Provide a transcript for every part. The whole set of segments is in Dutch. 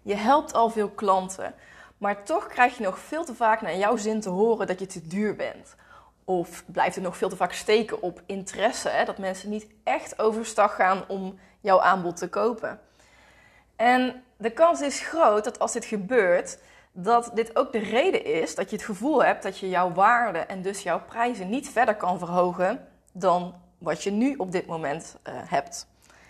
Je helpt al veel klanten, maar toch krijg je nog veel te vaak naar jouw zin te horen dat je te duur bent. Of blijft het nog veel te vaak steken op interesse, hè? Dat mensen niet echt overstag gaan om jouw aanbod te kopen. En de kans is groot dat als dit gebeurt, dat dit ook de reden is dat je het gevoel hebt dat je jouw waarde en dus jouw prijzen niet verder kan verhogen dan wat je nu op dit moment hebt.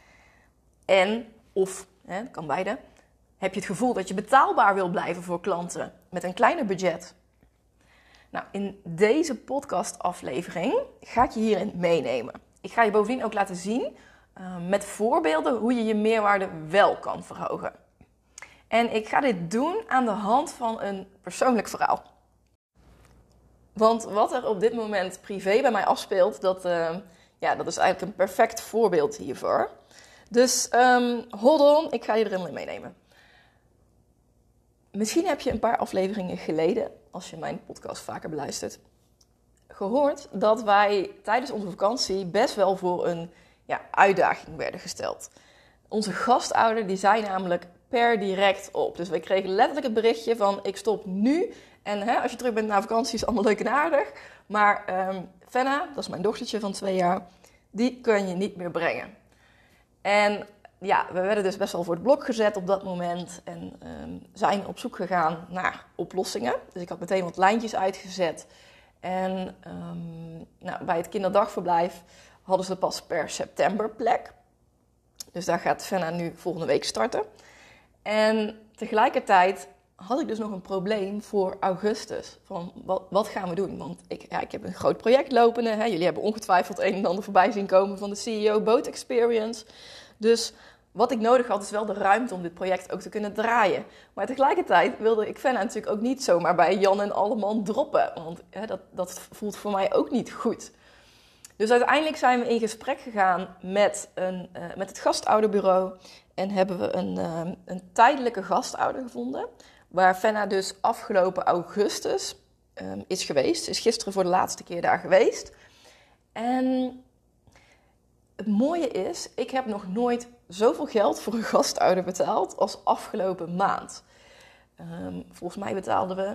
En, of, kan beide, heb je het gevoel dat je betaalbaar wil blijven voor klanten met een kleiner budget. Nou, in deze podcastaflevering ga ik je hierin meenemen. Ik ga je bovendien ook laten zien met voorbeelden hoe je je meerwaarde wel kan verhogen. En ik ga dit doen aan de hand van een persoonlijk verhaal. Want wat er op dit moment privé bij mij afspeelt, dat is eigenlijk een perfect voorbeeld hiervoor. Dus hold on, ik ga je erin meenemen. Misschien heb je een paar afleveringen geleden, als je mijn podcast vaker beluistert, gehoord dat wij tijdens onze vakantie best wel voor een uitdaging werden gesteld. Onze gastouder die zei namelijk per direct op. Dus wij kregen letterlijk het berichtje van ik stop nu. En als je terug bent na vakantie is het allemaal leuk en aardig. Maar Fenna, dat is mijn dochtertje van 2 jaar, die kun je niet meer brengen. En ja, we werden dus best wel voor het blok gezet op dat moment. En zijn op zoek gegaan naar oplossingen. Dus ik had meteen wat lijntjes uitgezet. En bij het kinderdagverblijf hadden ze pas per september plek. Dus daar gaat Fenna nu volgende week starten. En tegelijkertijd had ik dus nog een probleem voor augustus. Van wat gaan we doen? Want ik heb een groot project lopende. Hè. Jullie hebben ongetwijfeld een en ander voorbij zien komen van de CEO Boat Experience. Dus wat ik nodig had is wel de ruimte om dit project ook te kunnen draaien. Maar tegelijkertijd wilde ik Fenna natuurlijk ook niet zomaar bij Jan en Alleman droppen. Want dat voelt voor mij ook niet goed. Dus uiteindelijk zijn we in gesprek gegaan met het gastouderbureau. En hebben we een tijdelijke gastouder gevonden. Waar Fenna dus afgelopen augustus is geweest. Is gisteren voor de laatste keer daar geweest. En het mooie is, ik heb nog nooit zoveel geld voor een gastouder betaald als afgelopen maand. Volgens mij betaalden we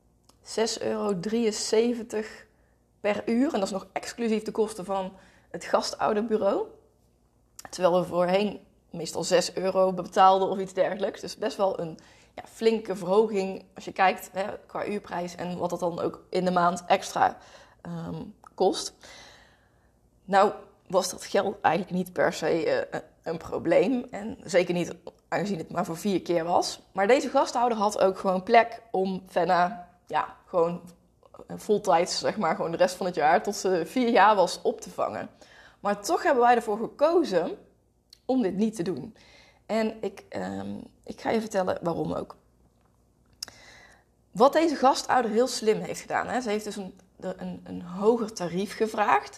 €6,73 per uur. En dat is nog exclusief de kosten van het gastouderbureau. Terwijl we voorheen meestal €6 betaalden of iets dergelijks. Dus best wel een flinke verhoging als je kijkt qua uurprijs en wat dat dan ook in de maand extra kost. Nou was dat geld eigenlijk niet per se een probleem. En zeker niet aangezien het maar voor 4 keer was. Maar deze gasthouder had ook gewoon plek om Fenna gewoon voltijds, zeg maar, gewoon de rest van het jaar tot ze 4 jaar was op te vangen. Maar toch hebben wij ervoor gekozen om dit niet te doen. En ik ga je vertellen waarom ook. Wat deze gastouder heel slim heeft gedaan. Hè? Ze heeft dus een hoger tarief gevraagd.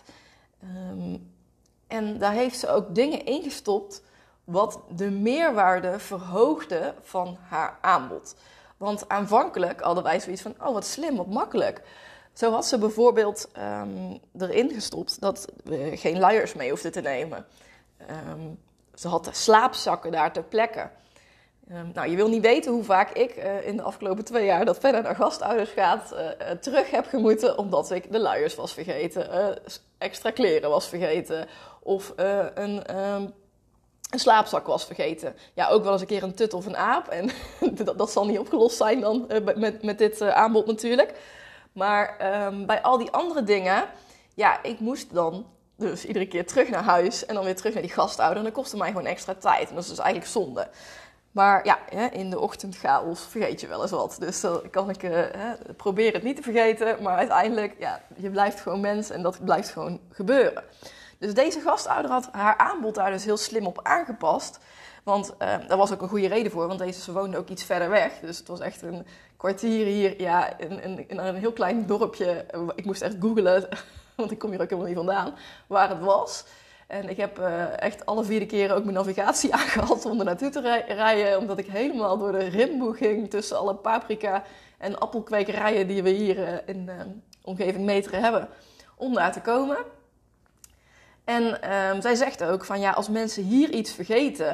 En daar heeft ze ook dingen ingestopt wat de meerwaarde verhoogde van haar aanbod. Want aanvankelijk hadden wij zoiets van, oh wat slim, wat makkelijk. Zo had ze bijvoorbeeld erin gestopt dat we geen luiers mee hoefden te nemen. Ze had slaapzakken daar ter plekke. Je wil niet weten hoe vaak ik in de afgelopen 2 jaar dat Fenna naar gastouders gaat terug heb gemoeten omdat ik de luiers was vergeten, extra kleren was vergeten of een slaapzak was vergeten. Ja, ook wel eens een keer een tut of een aap en dat zal niet opgelost zijn dan met dit aanbod natuurlijk. Maar bij al die andere dingen, ik moest dan dus iedere keer terug naar huis en dan weer terug naar die gastouder. En dat kostte mij gewoon extra tijd. En dat is dus eigenlijk zonde. Maar in de ochtendchaos vergeet je wel eens wat. Dus dan kan ik proberen het niet te vergeten. Maar uiteindelijk, je blijft gewoon mens en dat blijft gewoon gebeuren. Dus deze gastouder had haar aanbod daar dus heel slim op aangepast. Want daar was ook een goede reden voor. Want ze woonde ook iets verder weg. Dus het was echt een kwartier hier in een heel klein dorpje. Ik moest echt googlen, want ik kom hier ook helemaal niet vandaan, waar het was. En ik heb echt alle 4 keren ook mijn navigatie aangehad om er naartoe te rijden. Omdat ik helemaal door de rimboe ging tussen alle paprika en appelkwekerijen die we hier in de omgeving Meteren hebben. Om daar te komen. En zij zegt ook van als mensen hier iets vergeten,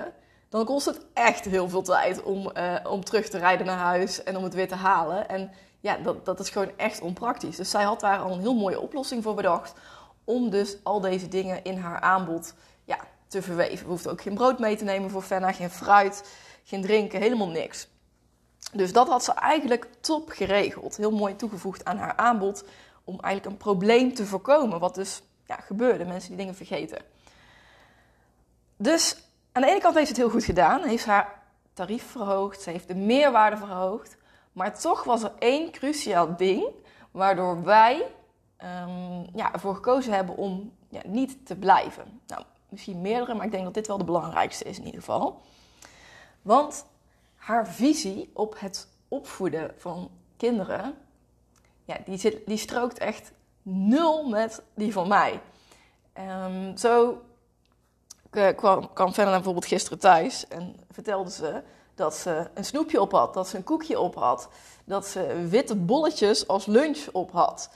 dan kost het echt heel veel tijd om terug te rijden naar huis en om het weer te halen. En ja, dat is gewoon echt onpraktisch. Dus zij had daar al een heel mooie oplossing voor bedacht om dus al deze dingen in haar aanbod te verweven. We hoefden ook geen brood mee te nemen voor Fenna, geen fruit, geen drinken, helemaal niks. Dus dat had ze eigenlijk top geregeld. Heel mooi toegevoegd aan haar aanbod om eigenlijk een probleem te voorkomen. Wat dus gebeurde, mensen die dingen vergeten. Dus aan de ene kant heeft ze het heel goed gedaan. Heeft ze haar tarief verhoogd, ze heeft de meerwaarde verhoogd. Maar toch was er één cruciaal ding waardoor wij ervoor gekozen hebben om niet te blijven. Nou, misschien meerdere, maar ik denk dat dit wel de belangrijkste is in ieder geval. Want haar visie op het opvoeden van kinderen, die strookt echt nul met die van mij. Zo kwam Fenna bijvoorbeeld gisteren thuis en vertelde ze dat ze een snoepje op had, dat ze een koekje op had, dat ze witte bolletjes als lunch op had.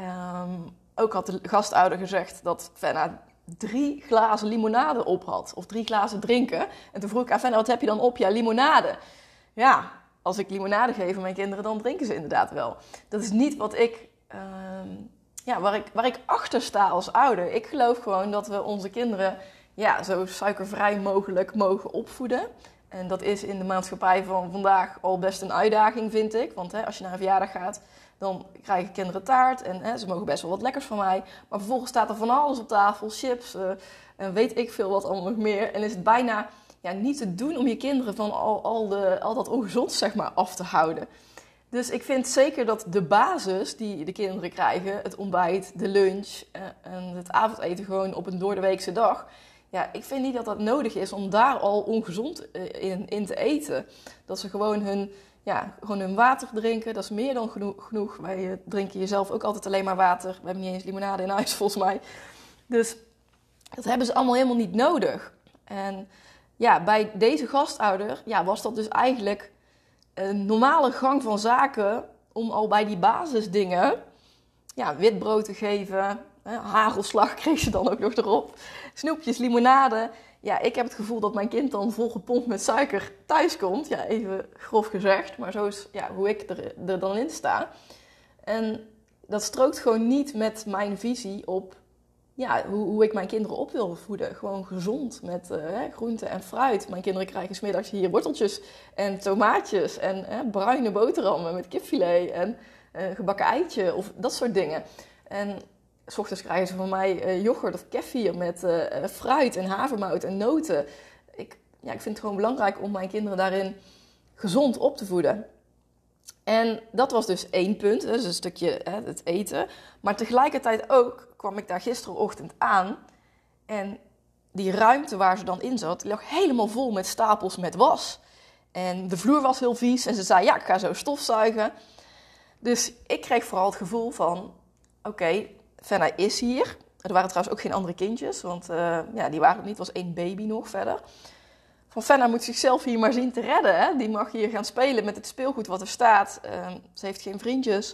Ook had de gastouder gezegd dat Fenna 3 glazen limonade op had, of 3 glazen drinken. En toen vroeg ik aan Fenna, wat heb je dan op? Ja, limonade. Ja, als ik limonade geef aan mijn kinderen, dan drinken ze inderdaad wel. Dat is niet wat ik, waar ik achter sta als ouder. Ik geloof gewoon dat we onze kinderen zo suikervrij mogelijk mogen opvoeden. En dat is in de maatschappij van vandaag al best een uitdaging, vind ik. Want als je naar een verjaardag gaat, dan krijgen kinderen taart. En ze mogen best wel wat lekkers van mij. Maar vervolgens staat er van alles op tafel, chips en weet ik veel wat allemaal nog meer. En is het bijna niet te doen om je kinderen van al dat ongezond zeg maar af te houden. Dus ik vind zeker dat de basis die de kinderen krijgen, het ontbijt, de lunch en het avondeten gewoon op een doordeweekse dag. Ja, ik vind niet dat dat nodig is om daar al ongezond in te eten. Dat ze gewoon hun water drinken, dat is meer dan genoeg. Wij drinken hier zelf ook altijd alleen maar water. We hebben niet eens limonade in huis volgens mij. Dus dat hebben ze allemaal helemaal niet nodig. En bij deze gastouder was dat dus eigenlijk een normale gang van zaken om al bij die basisdingen wit brood te geven. Hagelslag kreeg ze dan ook nog erop. Snoepjes, limonade. Ja, ik heb het gevoel dat mijn kind dan volgepompt met suiker thuis komt. Ja, even grof gezegd. Maar zo is hoe ik er dan in sta. En dat strookt gewoon niet met mijn visie op hoe ik mijn kinderen op wil voeden. Gewoon gezond met groente en fruit. Mijn kinderen krijgen 's middags hier worteltjes en tomaatjes en bruine boterhammen met kipfilet en gebakken eitje of dat soort dingen. En 's ochtends krijgen ze van mij yoghurt of kefir met fruit en havermout en noten. Ik vind het gewoon belangrijk om mijn kinderen daarin gezond op te voeden. En dat was dus 1 punt, dus een stukje het eten. Maar tegelijkertijd ook kwam ik daar gisterenochtend aan. En die ruimte waar ze dan in zat, die lag helemaal vol met stapels met was. En de vloer was heel vies en ze zei, ik ga zo stofzuigen. Dus ik kreeg vooral het gevoel van, oké, Fenna is hier. Er waren trouwens ook geen andere kindjes, want die waren er niet. Het was 1 baby nog verder. Van Fenna moet zichzelf hier maar zien te redden. Hè? Die mag hier gaan spelen met het speelgoed wat er staat. Ze heeft geen vriendjes.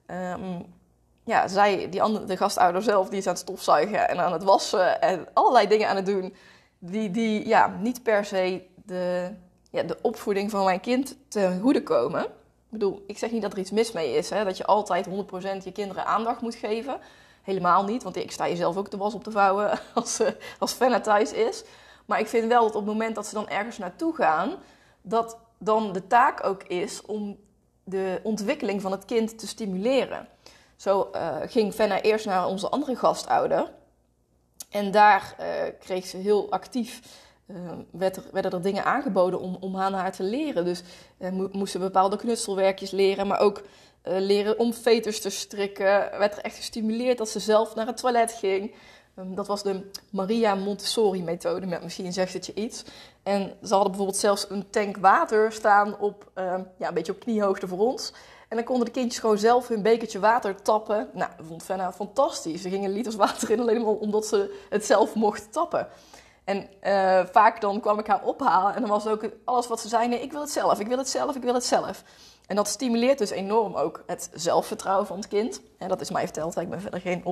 De gastouder zelf, die is aan het stofzuigen en aan het wassen. En allerlei dingen aan het doen die niet per se de opvoeding van mijn kind ten goede komen. Ik bedoel, ik zeg niet dat er iets mis mee is. Hè? Dat je altijd 100% je kinderen aandacht moet geven. Helemaal niet, want ik sta hier zelf ook de was op te vouwen als Fenna thuis is. Maar ik vind wel dat op het moment dat ze dan ergens naartoe gaan, dat dan de taak ook is om de ontwikkeling van het kind te stimuleren. Zo ging Fenna eerst naar onze andere gastouder. En daar kreeg ze heel actief, werden er dingen aangeboden om aan haar te leren. Dus moesten bepaalde knutselwerkjes leren, maar ook leren om veters te strikken. Werd er echt gestimuleerd dat ze zelf naar het toilet ging. Dat was de Maria Montessori methode, met misschien zegt het je iets. En ze hadden bijvoorbeeld zelfs een tank water staan op, een beetje op kniehoogte voor ons. En dan konden de kindjes gewoon zelf hun bekertje water tappen. Nou, dat vond Fenna fantastisch. Er gingen liters water in, alleen maar omdat ze het zelf mocht tappen. En vaak dan kwam ik haar ophalen en dan was ook alles wat ze zei, nee, ik wil het zelf, ik wil het zelf, ik wil het zelf. En dat stimuleert dus enorm ook het zelfvertrouwen van het kind. En dat is mij verteld, ik ben verder geen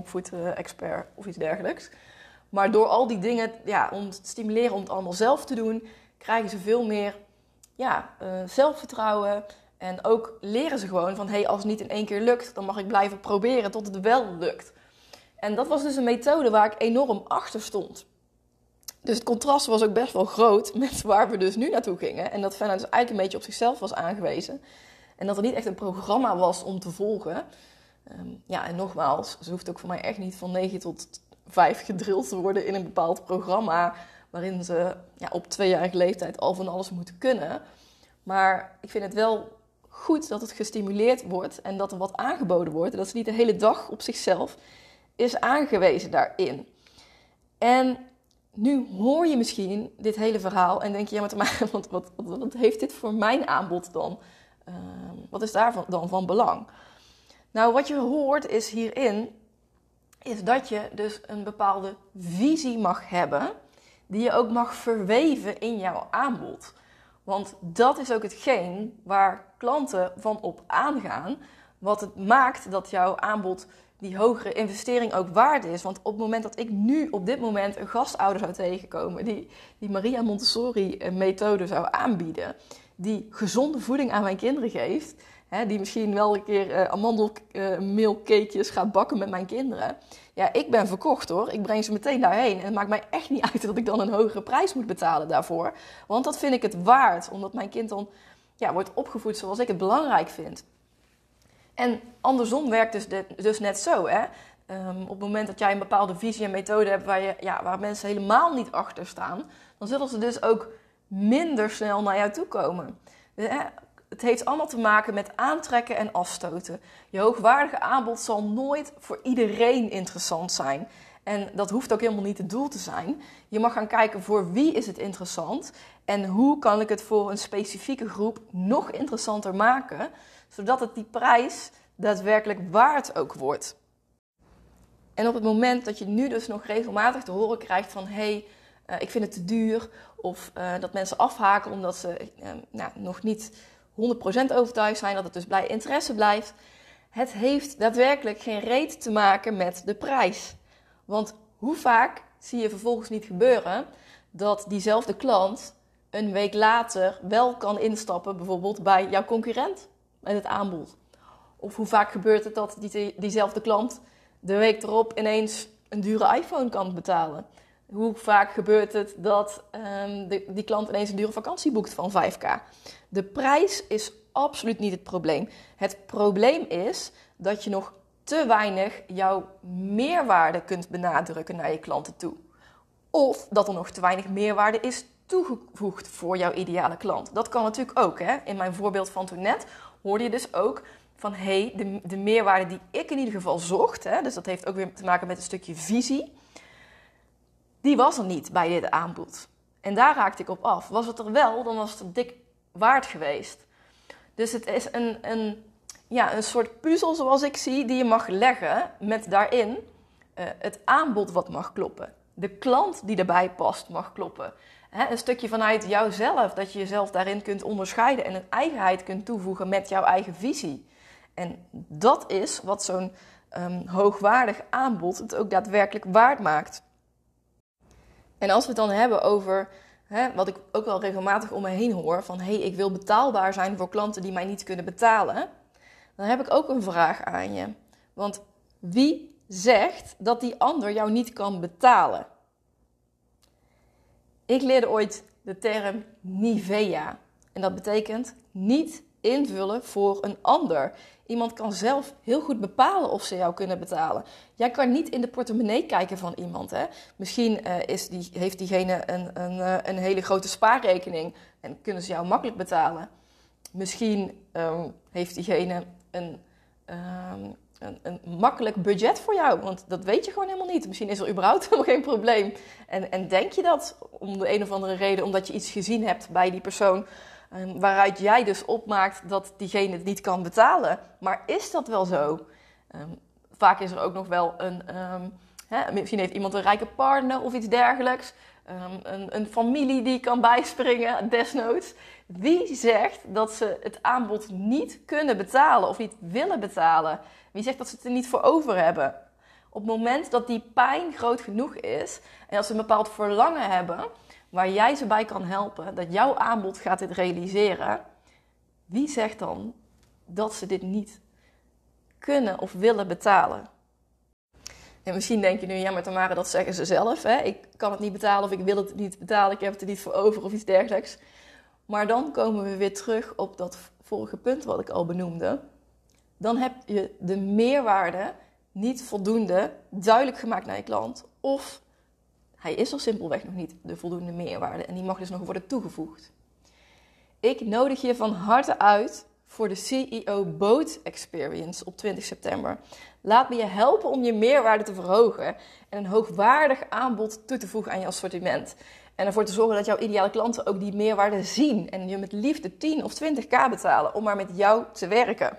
opvoedexpert of iets dergelijks. Maar door al die dingen om te stimuleren om het allemaal zelf te doen, krijgen ze veel meer zelfvertrouwen. En ook leren ze gewoon van, als het niet in 1 keer lukt, dan mag ik blijven proberen tot het wel lukt. En dat was dus een methode waar ik enorm achter stond. Dus het contrast was ook best wel groot met waar we dus nu naartoe gingen. En dat Fenna dus eigenlijk een beetje op zichzelf was aangewezen. En dat er niet echt een programma was om te volgen. En nogmaals, ze hoeft ook voor mij echt niet van 9 tot 5 gedrild te worden in een bepaald programma. Waarin ze op 2-jarige leeftijd al van alles moeten kunnen. Maar ik vind het wel goed dat het gestimuleerd wordt en dat er wat aangeboden wordt. En dat ze niet de hele dag op zichzelf is aangewezen daarin. En nu hoor je misschien dit hele verhaal en denk je, wat heeft dit voor mijn aanbod dan? Wat is daar dan van belang? Nou, wat je hoort is hierin, is dat je dus een bepaalde visie mag hebben, die je ook mag verweven in jouw aanbod. Want dat is ook hetgeen waar klanten van op aangaan, wat het maakt dat jouw aanbod die hogere investering ook waard is. Want op het moment dat ik nu op dit moment een gastouder zou tegenkomen die Maria Montessori methode zou aanbieden, die gezonde voeding aan mijn kinderen geeft, die misschien wel een keer amandelmeelcakejes gaat bakken met mijn kinderen. Ja, ik ben verkocht hoor. Ik breng ze meteen daarheen. En het maakt mij echt niet uit dat ik dan een hogere prijs moet betalen daarvoor. Want dat vind ik het waard. Omdat mijn kind dan wordt opgevoed zoals ik het belangrijk vind. En andersom werkt dus net zo. Hè? Op het moment dat jij een bepaalde visie en methode hebt waar mensen helemaal niet achter staan, dan zullen ze dus ook minder snel naar jou toe komen. Het heeft allemaal te maken met aantrekken en afstoten. Je hoogwaardige aanbod zal nooit voor iedereen interessant zijn. En dat hoeft ook helemaal niet het doel te zijn. Je mag gaan kijken voor wie is het interessant en hoe kan ik het voor een specifieke groep nog interessanter maken, zodat het die prijs daadwerkelijk waard ook wordt. En op het moment dat je nu dus nog regelmatig te horen krijgt van ik vind het te duur, of dat mensen afhaken omdat ze nog niet 100% overtuigd zijn, dat het dus bij interesse blijft. Het heeft daadwerkelijk geen reet te maken met de prijs. Want hoe vaak zie je vervolgens niet gebeuren dat diezelfde klant een week later wel kan instappen, bijvoorbeeld bij jouw concurrent met het aanbod. Of hoe vaak gebeurt het dat diezelfde klant de week erop ineens een dure iPhone kan betalen. Hoe vaak gebeurt het dat die klant ineens een dure vakantie boekt van 5.000. De prijs is absoluut niet het probleem. Het probleem is dat je nog te weinig jouw meerwaarde kunt benadrukken naar je klanten toe. Of dat er nog te weinig meerwaarde is toegevoegd voor jouw ideale klant. Dat kan natuurlijk ook. Hè? In mijn voorbeeld van toen net hoorde je dus ook van de meerwaarde die ik in ieder geval zocht. Hè? Dus dat heeft ook weer te maken met een stukje visie. Die was er niet bij dit aanbod. En daar raakte ik op af. Was het er wel, dan was het dik waard geweest. Dus het is een soort puzzel zoals ik zie, die je mag leggen met daarin het aanbod wat mag kloppen. De klant die erbij past mag kloppen. Een stukje vanuit jouzelf, dat je jezelf daarin kunt onderscheiden en een eigenheid kunt toevoegen met jouw eigen visie. En dat is wat zo'n hoogwaardig aanbod het ook daadwerkelijk waard maakt. En als we het dan hebben over, wat ik ook wel regelmatig om me heen hoor, van ik wil betaalbaar zijn voor klanten die mij niet kunnen betalen, dan heb ik ook een vraag aan je. Want wie zegt dat die ander jou niet kan betalen? Ik leerde ooit de term Nivea. En dat betekent niet invullen voor een ander. Iemand kan zelf heel goed bepalen of ze jou kunnen betalen. Jij kan niet in de portemonnee kijken van iemand. Hè? Misschien heeft diegene een hele grote spaarrekening en kunnen ze jou makkelijk betalen. Misschien heeft diegene een makkelijk budget voor jou, want dat weet je gewoon helemaal niet. Misschien is er überhaupt helemaal geen probleem. En denk je dat om de een of andere reden, omdat je iets gezien hebt bij die persoon, waaruit jij dus opmaakt dat diegene het niet kan betalen. Maar is dat wel zo? Vaak is er ook nog wel misschien heeft iemand een rijke partner of iets dergelijks. Een familie die kan bijspringen, desnoods. Wie zegt dat ze het aanbod niet kunnen betalen of niet willen betalen? Wie zegt dat ze het er niet voor over hebben? Op het moment dat die pijn groot genoeg is en als ze een bepaald verlangen hebben, waar jij ze bij kan helpen, dat jouw aanbod gaat dit realiseren. Wie zegt dan dat ze dit niet kunnen of willen betalen? En misschien denk je nu, ja maar Tamara, dat zeggen ze zelf. Hè? Ik kan het niet betalen of ik wil het niet betalen, ik heb het er niet voor over of iets dergelijks. Maar dan komen we weer terug op dat vorige punt wat ik al benoemde. Dan heb je de meerwaarde niet voldoende duidelijk gemaakt naar je klant. Of hij is er simpelweg nog niet de voldoende meerwaarde en die mag dus nog worden toegevoegd. Ik nodig je van harte uit voor de CEO Boat Experience op 20 september. Laat me je helpen om je meerwaarde te verhogen en een hoogwaardig aanbod toe te voegen aan je assortiment. En ervoor te zorgen dat jouw ideale klanten ook die meerwaarde zien en je met liefde 10 of 20k betalen om maar met jou te werken.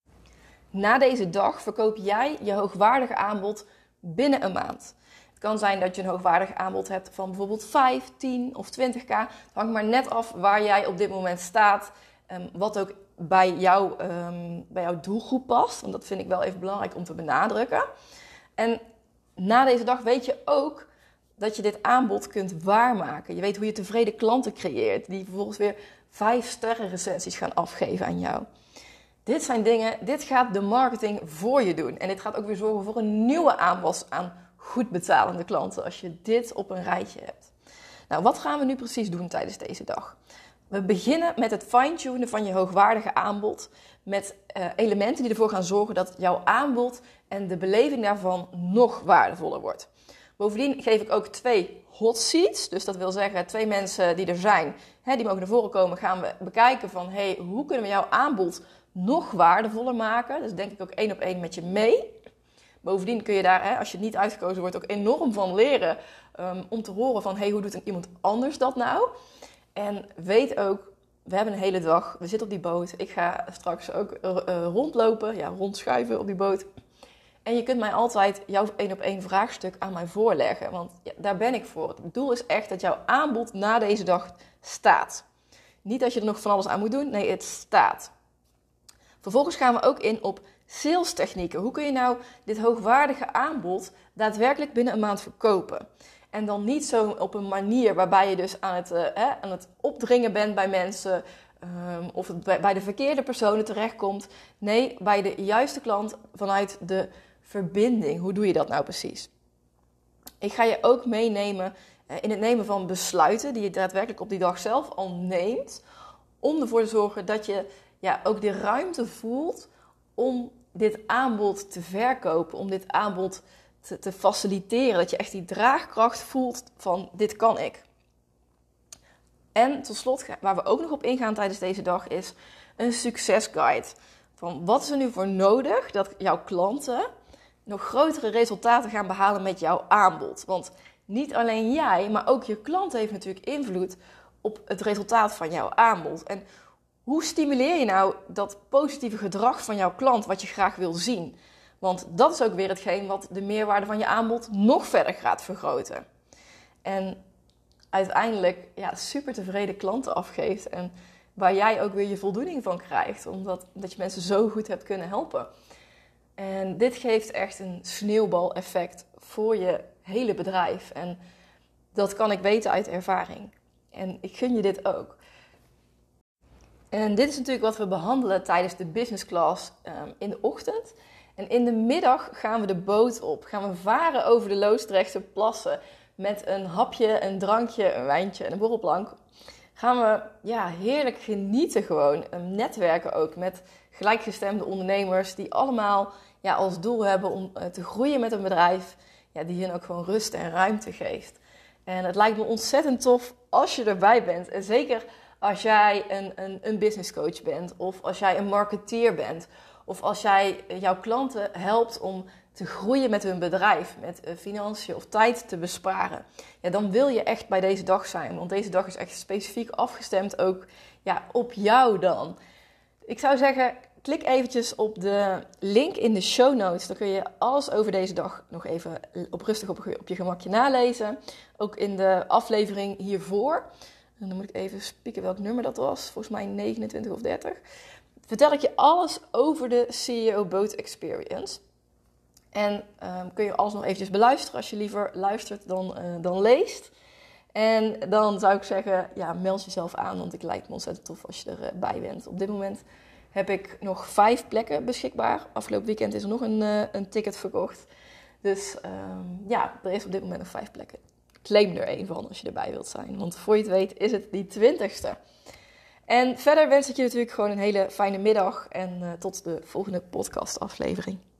Na deze dag verkoop jij je hoogwaardige aanbod binnen een maand. Het kan zijn dat je een hoogwaardig aanbod hebt van bijvoorbeeld 5, 10 of 20k. Het hangt maar net af waar jij op dit moment staat. Wat ook bij jouw doelgroep past. Want dat vind ik wel even belangrijk om te benadrukken. En na deze dag weet je ook dat je dit aanbod kunt waarmaken. Je weet hoe je tevreden klanten creëert. Die vervolgens weer 5-sterren recensies gaan afgeven aan jou. Dit zijn dingen, dit gaat de marketing voor je doen. En dit gaat ook weer zorgen voor een nieuwe aanwas aan goed betalende klanten. Als je dit op een rijtje hebt. Nou, wat gaan we nu precies doen tijdens deze dag? We beginnen met het fine-tunen van je hoogwaardige aanbod. Met elementen die ervoor gaan zorgen dat jouw aanbod en de beleving daarvan nog waardevoller wordt. Bovendien geef ik ook 2 hot seats. Dus dat wil zeggen 2 mensen die er zijn, die mogen naar voren komen. Gaan we bekijken van hoe kunnen we jouw aanbod nog waardevoller maken. Dus denk ik ook 1 op 1 met je mee. Bovendien kun je daar, als je niet uitgekozen wordt, ook enorm van leren. Om te horen van hoe doet iemand anders dat nou? En weet ook, we hebben een hele dag, we zitten op die boot. Ik ga straks ook rondlopen, rondschuiven op die boot. En je kunt mij altijd jouw 1 op 1 vraagstuk aan mij voorleggen. Want daar ben ik voor. Het doel is echt dat jouw aanbod na deze dag staat. Niet dat je er nog van alles aan moet doen, nee, het staat. Vervolgens gaan we ook in op sales technieken. Hoe kun je nou dit hoogwaardige aanbod daadwerkelijk binnen een maand verkopen? En dan niet zo op een manier waarbij je dus aan het opdringen bent bij mensen. Of het bij de verkeerde personen terechtkomt. Nee, bij de juiste klant vanuit de verbinding. Hoe doe je dat nou precies? Ik ga je ook meenemen in het nemen van besluiten die je daadwerkelijk op die dag zelf al neemt. Om ervoor te zorgen dat je ook de ruimte voelt om dit aanbod te verkopen. Om dit aanbod te faciliteren. Dat je echt die draagkracht voelt van dit kan ik. En tot slot, waar we ook nog op ingaan tijdens deze dag, is een succesguide. Van wat is er nu voor nodig dat jouw klanten nog grotere resultaten gaan behalen met jouw aanbod? Want niet alleen jij, maar ook je klant heeft natuurlijk invloed op het resultaat van jouw aanbod. En hoe stimuleer je nou dat positieve gedrag van jouw klant wat je graag wil zien? Want dat is ook weer hetgeen wat de meerwaarde van je aanbod nog verder gaat vergroten. En uiteindelijk super tevreden klanten afgeeft. En waar jij ook weer je voldoening van krijgt. Omdat je mensen zo goed hebt kunnen helpen. En dit geeft echt een sneeuwbaleffect voor je hele bedrijf. En dat kan ik weten uit ervaring. En ik gun je dit ook. En dit is natuurlijk wat we behandelen tijdens de business class in de ochtend. En in de middag gaan we de boot op. Gaan we varen over de Loosdrechtse plassen. Met een hapje, een drankje, een wijntje en een borrelplank. Gaan we heerlijk genieten gewoon. Netwerken ook met gelijkgestemde ondernemers. Die allemaal als doel hebben om te groeien met een bedrijf. Die hen ook gewoon rust en ruimte geeft. En het lijkt me ontzettend tof als je erbij bent. En zeker als jij een business coach bent. Of als jij een marketeer bent. Of als jij jouw klanten helpt om te groeien met hun bedrijf. Met financiën of tijd te besparen. Dan wil je echt bij deze dag zijn. Want deze dag is echt specifiek afgestemd ook op jou dan. Ik zou zeggen, klik eventjes op de link in de show notes. Dan kun je alles over deze dag nog even rustig op je gemakje nalezen. Ook in de aflevering hiervoor. En dan moet ik even spieken welk nummer dat was. Volgens mij 29 of 30. Vertel ik je alles over de CEO Boat Experience. En kun je alles nog eventjes beluisteren als je liever luistert dan leest. En dan zou ik zeggen, ja, meld jezelf aan, want het lijkt me ontzettend tof als je erbij bent. Op dit moment heb ik nog 5 plekken beschikbaar. Afgelopen weekend is er nog een ticket verkocht. Dus ja, er is op dit moment nog 5 plekken. Claim er één van als je erbij wilt zijn. Want voor je het weet is het die 20ste. En verder wens ik je natuurlijk gewoon een hele fijne middag. En tot de volgende podcastaflevering.